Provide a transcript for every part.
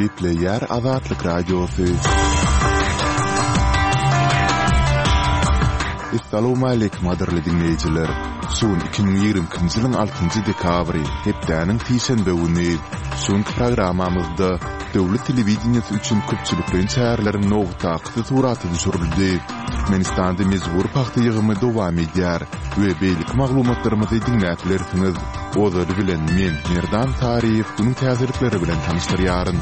Gepleyer Azatlyk Radiosu. Assalamu alaykum adirli dinleyijiler. Son 2020 ýylyň 6-njy dekabry hepdäniň tiýşenbe güni şonky programamyzda döwlet telewizionyasy üçin köpçülikden çäherleriň nowtaky suraty düşürildi. Türkmenistanda mezbur paxta ýygymy dowam edýär we beýlik maglumatlarymyzy dinläplersiniz. Ozar bilen men Merdan Tariýew bunyň täsirleri bilen tanışdyrýaryn.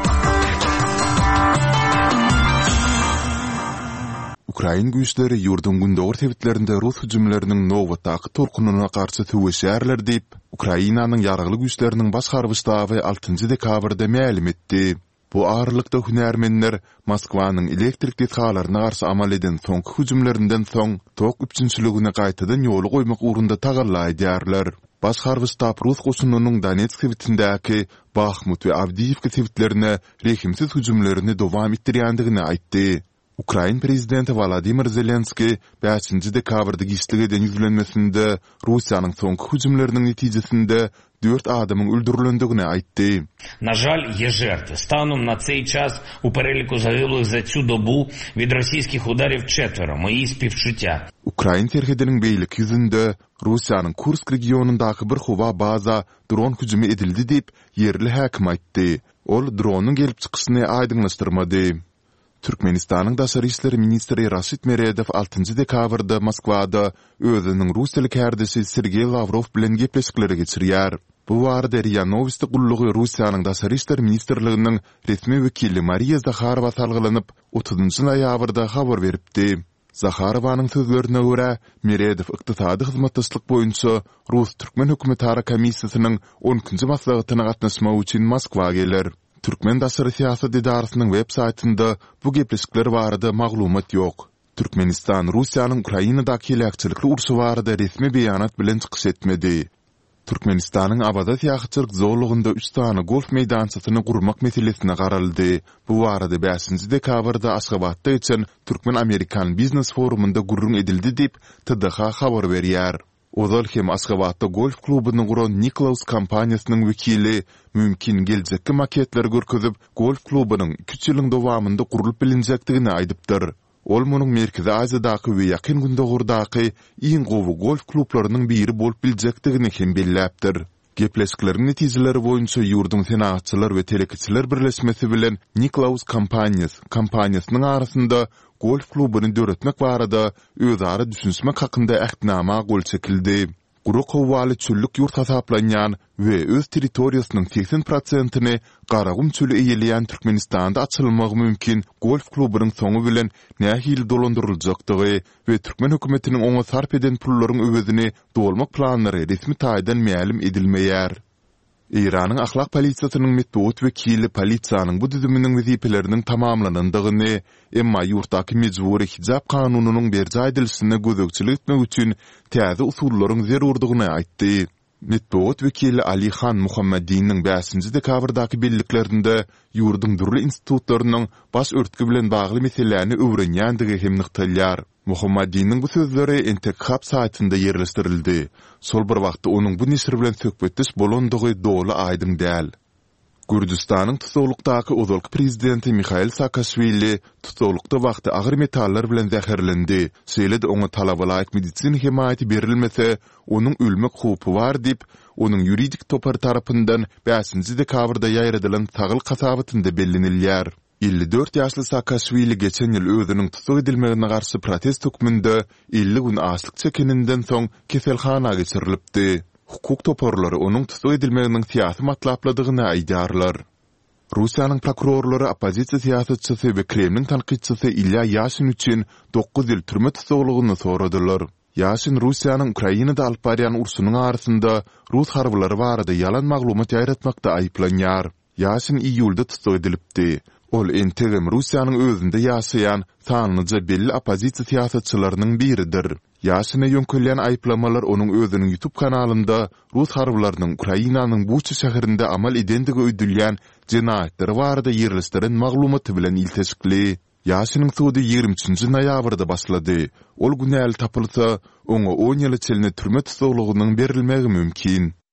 Ukraina güýçleri ýurdun gündäk tewitlerinde Rus hüjümleriniň nowatdaky torkunyna garşy töweşärler diýip Ukrainanyň ýaragly güýçleriniň baş harbyştaby 6-njy dekabrda ma'lum etdi. Bu aralykda hünärmenler Moskwanyň elektrik detgalaryna garşy amal eden soňky hüjümlerinden soň tok üçinçiligine gaýtadan ýoly goýmak ugrunda tagallaýdýarlar. Baş harbyştab Rus goşunynyň Donetsk tewitindäki Bakhmut we Avdiivka tewitlerine rehimsiz hüjümlerini dowam etdirýändigini aýtdy. Ukraina prezidenti Volodymyr Zelenski 5-nji dekabrda giçlik eden ýüzlenmesinde Russiýanyň soňky hüjümleriniň netijesinde 4 adamyň öldürilendigini aýtdy. На жаль, є жертви. Станом на цей час у переліку загиблих за цю добу від російських ударів 4. Мої співчуття. Ukraina terhediniň beýlik ýüzünde Russiýanyň Kursk regionundaky bir howa baza dron hüjümi edildi diýip ýerli häkim aýtdy. Ol dronyň gelip çykyşyny aýdyňlaşdyrmady. Türkmenistanyň daşary işleri ministri Raşid Meredew 6-njy dekabrda Moskwada özüniň Russiýalyk härdesi Sergey Lavrov bilen gepleşikleri geçirýär. Bu barada RIA Novosti gullugy Russiýanyň daşary işleri ministrliginiň resmi wekili Mariya Zakharova salgylanyp 30-njy noýabrda habar beripdi. Zakharovanyň sözlerine görä, Meredew ykdysady hyzmatdaşlyk boýunça Rus-Türkmen hökümetara komissiýasynyň 10-njy maslahatyna gatnaşmak üçin Moskwa geler. Türkmen daşary siýasat idarasynyň web saýtynda bu gepleşikler barada maglumat ýok. Türkmenistan Russiýanyň Ukrainadaky hilakçylyk urşy barada resmi beýanat bilen çykyş etmedi. Türkmenistanyň abada siýasatçylyk zorlugynda 3 tane golf meýdançasyny gurmak meselesine garaldy. Bu barada 5-nji dekabrda Aşgabatda geçen Türkmen-Amerikan Biznes forumunda gurrun edildi diýip TDH habar berýär. Ozal hem Aşgabatda golf klubyny guran Niklaus kompaniýasynyň wekili mümkin geljekki maketler görkezip golf klubynyň 2 ýylyň dowamında gurulyp bilinjekdigini aýdypdyr. Ol munyň Merkezi Aziýadaky we ýakyn gündägurdaky iň gowy golf klublarynyň biri bolup biljekdigini hem belläpdir. Gepleşikleriň netijeleri boýunça ýurdun senatçylar we telekiçiler birleşmesi bilen Niklaus kompaniýasynyň arasynda golf klubyny döretmek barada özara düşünmek hakynda ähdnama gol çekildi. Guru kowwaly çöllük ýurt hasaplanýan we öz territoriýasynyň 80%-ni Garagum çölü eýeleýän Türkmenistanda açylmagy mümkin golf klubynyň soňu bilen nähili dolandyryljakdygy we Türkmen hökümetiniň oňa sarp eden pullaryň öwedini dolmak planlary resmi taýdan ma'lum edilmeýär. İranyň ahlak polisiýasynyň metbuat wekili polisiýanyň bu düzüminiň wezipeleriniň tamamlanandygyny, emma ýurtdaky mejburi hijab kanunynyň berjä edilişine gözegçilik etmek üçin täze usullaryň zerurdygyny aýtdy. Metbuat wekili Ali Khan Muhammediniň 5-nji dekabrdaky belliklerinde ýurdun durly institutlarynyň baş örtgü bilen bagly meselelerini öwrenýändigi hem nyktalýar. Muhammediniň bu sözleri Entekhab saýtynda ýerleşdirildi. Sol bir wagtda onuň bu nesir bilen söhbetdiş bolandygy doly aýdym däl. Gürjistanyň tutulukdaky ozalky prezidenti Mikhail Saakashvili tutulukda wagty agyr metallar bilen zäherlendi. Şeýle-de oňa talabalaýyk medisina hemaýaty berilmese, onuň ölmek hupy bar diýip, onuň ýuridik topar tarapyndan 5-nji dekabrda ýaýradylan tagyl kasabatynda bellenilýär. 54 ýaşly Saakashvili geçen ýyl özüniň tutuk edilmegine garşy protest hökmünde 50 gün açlyk çekininden soň keselhana geçirilipdi. Hukuk toparlary onuň tutuk edilmeginiň siýasy matlapladygyny aýdýarlar. Russiýanyň prokurorlary opozisiýa siýasatçysy we Kremlin tanqidçisi Ilya Yashin üçin 9 ýyl türme tutuglygyny soradylar. Yashin Russiýanyň Ukrainada alyp barýan urşunyň arasynda Rus harbylary barada ýalan maglumat ýaýratmakda aýplanýar. Yashin iýulda tutuk edilipdi. Ol entegem Russiýanyň özünde ýaşaýan sanlyca belli opozisiýa siýasatçylarynyň biridir. Ýaşyna ýönkelýän aýplamalar onuň özüniň YouTube kanalynda Rus harbylarynyň Ukrainanyň Bucha şäherinde amal edendigi öýdülýän jenaýetleri barada ýerleşdiren maglumaty bilen ilteşikli. Ýaşynyň sudy 23-nji noýabrda başlady. Ol günäli tapylsa, oňa 10 ýyl içinde türme tutuglygynyň berilmegi mümkin.